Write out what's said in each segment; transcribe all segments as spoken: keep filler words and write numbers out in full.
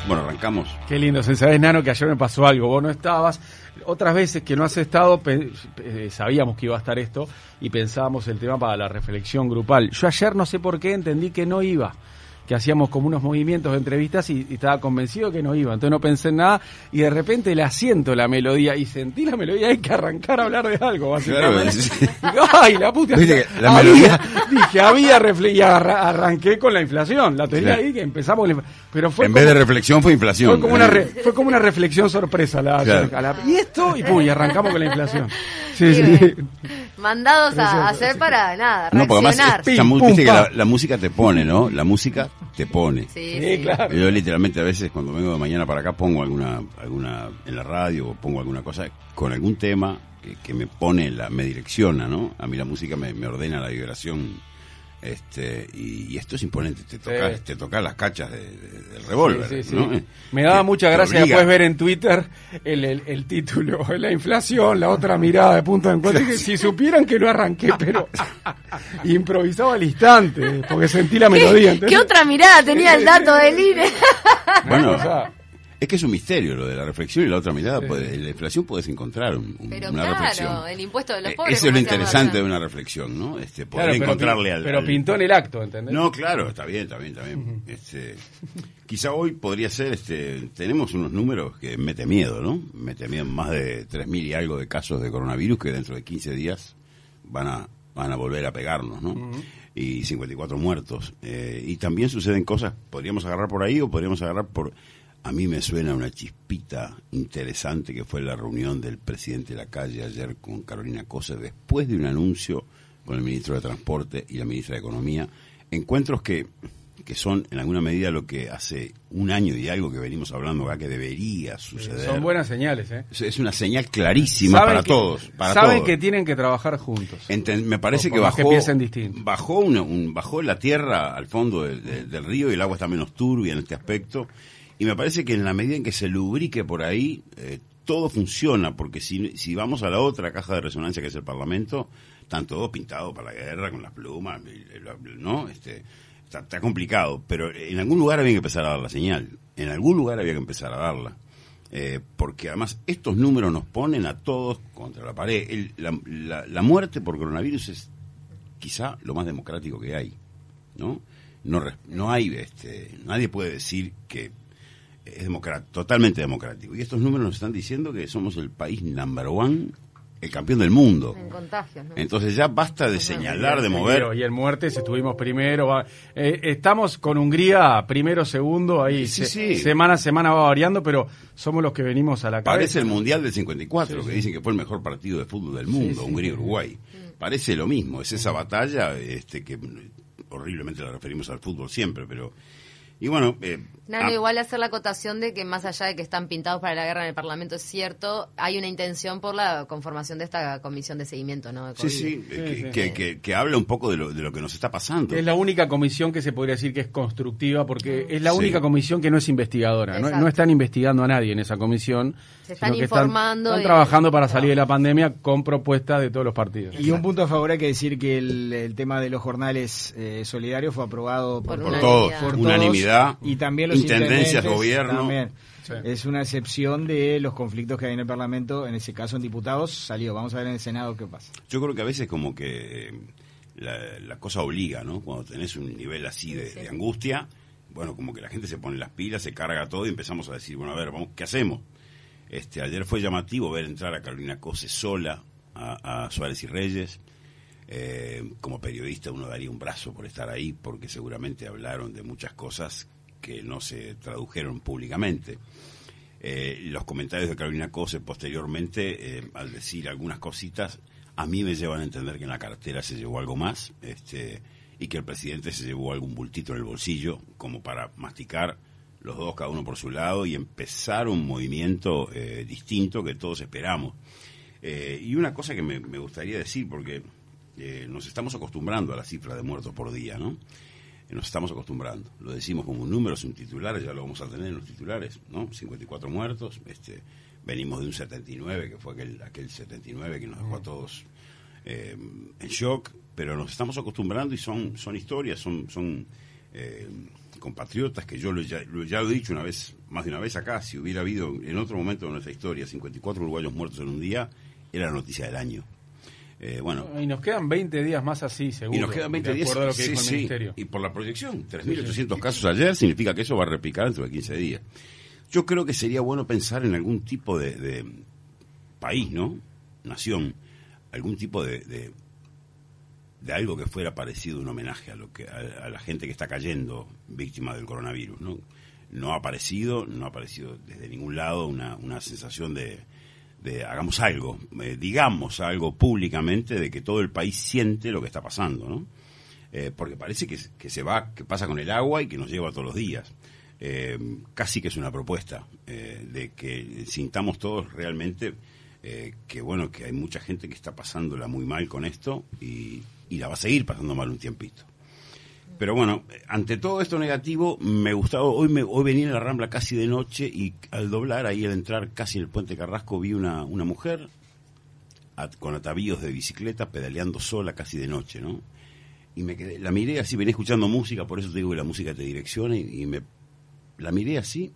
Bueno, arrancamos. Qué lindo, sabés, Nano, que ayer me pasó algo, vos no estabas. Otras veces que no has estado, pe- eh, sabíamos que iba a estar esto y pensábamos el tema para la reflexión grupal. Yo ayer no sé por qué entendí que no iba, que hacíamos como unos movimientos de entrevistas y, y estaba convencido que no iba, entonces no pensé en nada y de repente la siento la melodía y sentí la melodía y hay que arrancar a hablar de algo, básicamente. Claro, sí. ¡Ay, la puta! Viste que la había, melodía- dije, había refle- y arra- arranqué con la inflación, la tenía Claro. ahí que empezamos, con la inf- pero fue En como, vez de reflexión fue inflación. fue como una re- fue como una reflexión sorpresa la, Claro. a la- y esto y pum, y arrancamos con la inflación. Sí, Sí, sí. bueno. Mandados a hacer para nada, No, porque además reaccionar. es- esta mu- Pim, viste pum, que la, pa. la música te pone, ¿no? La música te pone. Sí, Sí, sí. claro. Yo literalmente a veces cuando vengo de mañana para acá pongo alguna alguna en la radio o pongo alguna cosa con algún tema que, que me pone, la me direcciona, ¿no? A mí la música me, me ordena la vibración, este y, y esto es imponente, te toca, Sí. te toca las cachas de- de- del revólver, Sí, sí, sí. ¿no? Me daba Te- mucha te gracia obliga. después ver en Twitter el, el, el título, la inflación, la otra mirada de punto de encuentro. Que si supieran que lo arranqué, pero improvisaba al instante, porque sentí la melodía. ¿Qué, ¿Qué otra mirada tenía el dato del I N E? Bueno, O sea, es que es un misterio lo de la reflexión y la otra mirada. Puede, en la inflación puedes encontrar un- un- Pero una claro, reflexión. el impuesto de los Eh, pobres. Eso es lo como decíamos interesante ayer. de una reflexión, ¿no? Este, poder claro, pero, encontrarle pin- al, pero al- pintó en el acto, ¿entendés? No, claro, está bien, está bien, está bien. Este, quizá hoy podría ser, este, tenemos unos números que mete miedo, ¿no? Mete miedo, más de tres mil y algo de casos de coronavirus que dentro de quince días van a van a volver a pegarnos, ¿no? Y cincuenta y cuatro muertos. Eh, y también suceden cosas, podríamos agarrar por ahí o podríamos agarrar por... A mí me suena una chispita interesante que fue la reunión del presidente Lacalle ayer con Carolina Cose después de un anuncio con el ministro de Transporte y la ministra de Economía. Encuentros que, que son en alguna medida lo que hace un año y algo que venimos hablando acá que debería suceder. Son buenas señales, ¿eh? Es- Es una señal clarísima Saben para que- todos. Para saben todos. que tienen que trabajar juntos. Enten- me parece Por que más que bajó, piensen distinto. bajó, una- un, bajó la tierra al fondo del, del- del río y el agua está menos turbia en este aspecto. Y me parece que en la medida en que se lubrique por ahí, eh, todo funciona, porque si, si vamos a la otra caja de resonancia que es el Parlamento, están todos pintados para la guerra, con las plumas, ¿no? Este, está, está complicado, pero en algún lugar había que empezar a dar la señal, en algún lugar había que empezar a darla. Eh, porque además estos números nos ponen a todos contra la pared. El- la, la, la muerte por coronavirus es quizá lo más democrático que hay, ¿no? No, res- no hay, este, nadie puede decir que es democrático, totalmente democrático. Y estos números nos están diciendo que somos el país number one, el campeón del mundo. En contagios, ¿no? Entonces ya basta de señalar, de mover. Y en muertes estuvimos primero. va- eh, estamos con Hungría primero, segundo, ahí Sí, se- sí. semana a semana va variando, pero somos los que venimos a la cabeza. Parece el Mundial del cincuenta y cuatro, Sí, que sí. dicen que fue el mejor partido de fútbol del mundo, Sí, sí. Hungría-Uruguay. Parece lo mismo, es esa batalla este que horriblemente la referimos al fútbol siempre, pero... Y bueno... Eh, Nano, ah, igual hacer la acotación de que más allá de que están pintados para la guerra en el Parlamento es cierto, hay una intención por la conformación de esta comisión de seguimiento, ¿no? De sí, COVID. sí, eh, que, Sí, sí. que- que- que habla un poco de lo, de lo que nos está pasando. Es la única comisión que se podría decir que es constructiva, porque es la Sí. única comisión que no es investigadora. No, Exacto. no están investigando a nadie en esa comisión. Se están sino que informando Están, y- trabajando para salir de la pandemia con propuestas de todos los partidos. Y un punto a favor hay que decir que el, el tema de los jornales eh, solidarios fue aprobado por, Por Por unanimidad. todos, por todos, unanimidad, y también los intendencias, intendentes gobierno. también. Sí. Es una excepción de los conflictos que hay en el Parlamento, en ese caso en diputados salió. Vamos a ver en el Senado qué pasa. Yo creo que a veces como que eh, la, la cosa obliga, ¿no? Cuando tenés un nivel así de, de angustia, bueno, como que la gente se pone las pilas, se carga todo y empezamos a decir, bueno, a ver, vamos, ¿qué hacemos? Este, ayer fue llamativo ver entrar a Carolina Cose sola, a, a Suárez y Reyes. Eh, como periodista uno daría un brazo por estar ahí, porque seguramente hablaron de muchas cosas que no se tradujeron públicamente. Eh, los comentarios de Carolina Cose posteriormente, eh, al decir algunas cositas, a mí me llevan a entender que en la cartera se llevó algo más, este, y que el presidente se llevó algún bultito en el bolsillo, como para masticar los dos, cada uno por su lado, y empezar un movimiento eh, distinto que todos esperamos. Eh, y una cosa que me, me gustaría decir, porque eh, nos estamos acostumbrando a la cifra de muertos por día, ¿no? Nos estamos acostumbrando. Lo decimos como un número, sin titulares, ya lo vamos a tener en los titulares, ¿no? cincuenta y cuatro muertos, este, venimos de un setenta y nueve, que fue aquel, aquel setenta y nueve que nos dejó a todos eh, en shock, pero nos estamos acostumbrando y son, son historias, son, son eh, compatriotas, que yo lo, ya, lo, ya lo he dicho una vez, más de una vez acá, si hubiera habido en otro momento de nuestra historia cincuenta y cuatro uruguayos muertos en un día, era la noticia del año. Eh, bueno, y nos quedan veinte días más así, seguro. Y nos quedan veinte días, de acuerdo a lo que sí, dijo el sí, ministerio. Y por la proyección, tres mil ochocientos casos ayer, significa que eso va a replicar dentro de quince días. Yo creo que sería bueno pensar en algún tipo de, de país, ¿no? Nación, algún tipo de, de, de algo que fuera parecido, un homenaje a lo que a, a la gente que está cayendo víctima del coronavirus, ¿no? No ha aparecido, no ha aparecido desde ningún lado una, una sensación de de hagamos algo, eh, digamos algo públicamente de que todo el país siente lo que está pasando, ¿no? Eh, porque parece que, que se va, que pasa con el agua y que nos lleva todos los días. Eh, casi que es una propuesta eh, de que sintamos todos realmente eh, que bueno, que hay mucha gente que está pasándola muy mal con esto y, y la va a seguir pasando mal un tiempito. Pero bueno, ante todo esto negativo, me gustaba, hoy me hoy venía en la Rambla casi de noche y al doblar, ahí al entrar casi en el Puente Carrasco, vi una, una mujer at, con atavíos de bicicleta pedaleando sola casi de noche, ¿no? Y me quedé, la miré así, venía escuchando música, por eso te digo que la música te direcciona, y, y me la miré así,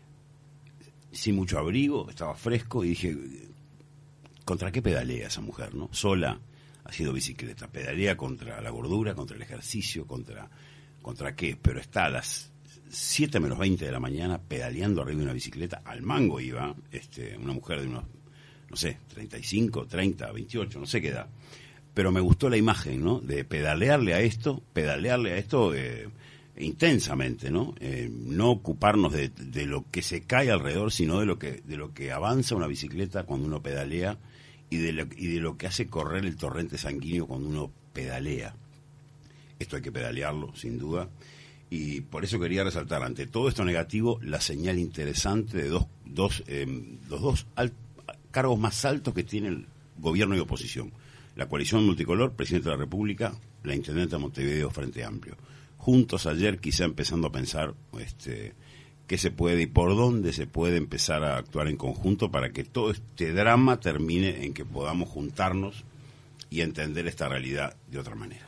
sin mucho abrigo, estaba fresco, y dije, ¿contra qué pedalea esa mujer, no? Sola, haciendo bicicleta, pedalea contra la gordura, contra el ejercicio, contra contra qué, pero está a las siete menos veinte de la mañana pedaleando arriba de una bicicleta, al mango iba, este, una mujer de unos, no sé, treinta y cinco, treinta, veintiocho, no sé qué edad, pero me gustó la imagen, ¿no? De pedalearle a esto, pedalearle a esto eh, intensamente, ¿no? Eh, no ocuparnos de, de lo que se cae alrededor, sino de lo que de lo que avanza una bicicleta cuando uno pedalea, y de, lo, y de lo que hace correr el torrente sanguíneo cuando uno pedalea. Esto hay que pedalearlo, sin duda, y por eso quería resaltar, ante todo esto negativo, la señal interesante de dos, dos, eh, los dos alt, cargos más altos que tiene el gobierno y oposición. La coalición multicolor, presidente de la República, la intendente de Montevideo, Frente Amplio. Juntos ayer, quizá empezando a pensar este, qué se puede y por dónde se puede empezar a actuar en conjunto para que todo este drama termine en que podamos juntarnos y entender esta realidad de otra manera.